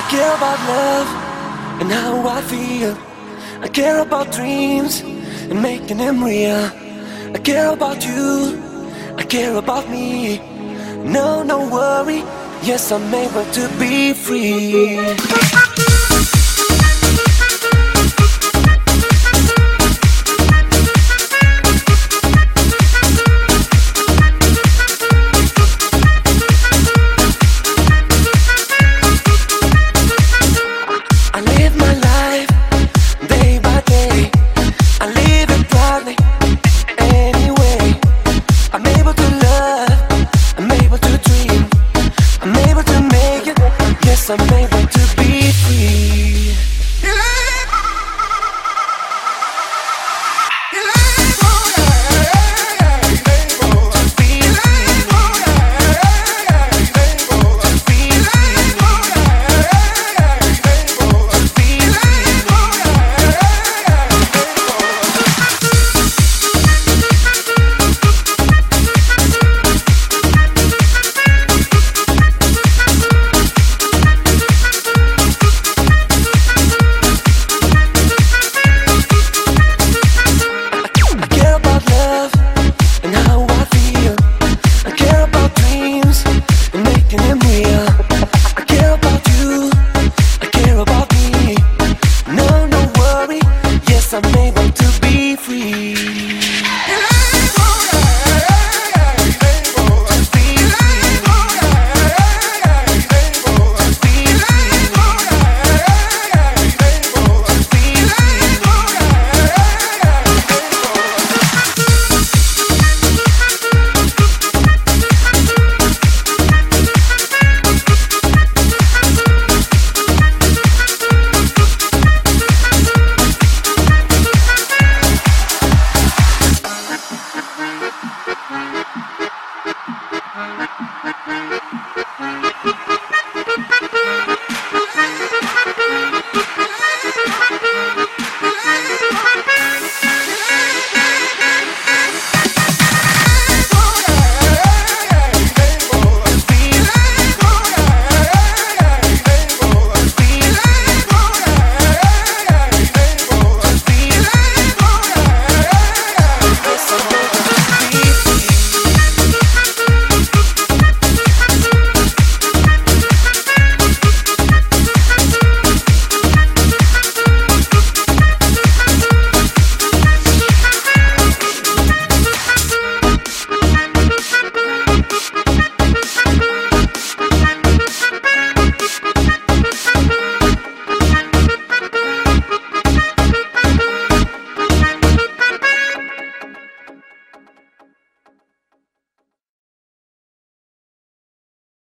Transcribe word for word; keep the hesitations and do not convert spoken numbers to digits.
care about love and how I feel. I care about dreams and making them real. I care about you, I care about me. No, no worry, yes, I'm able to be free. I'm able to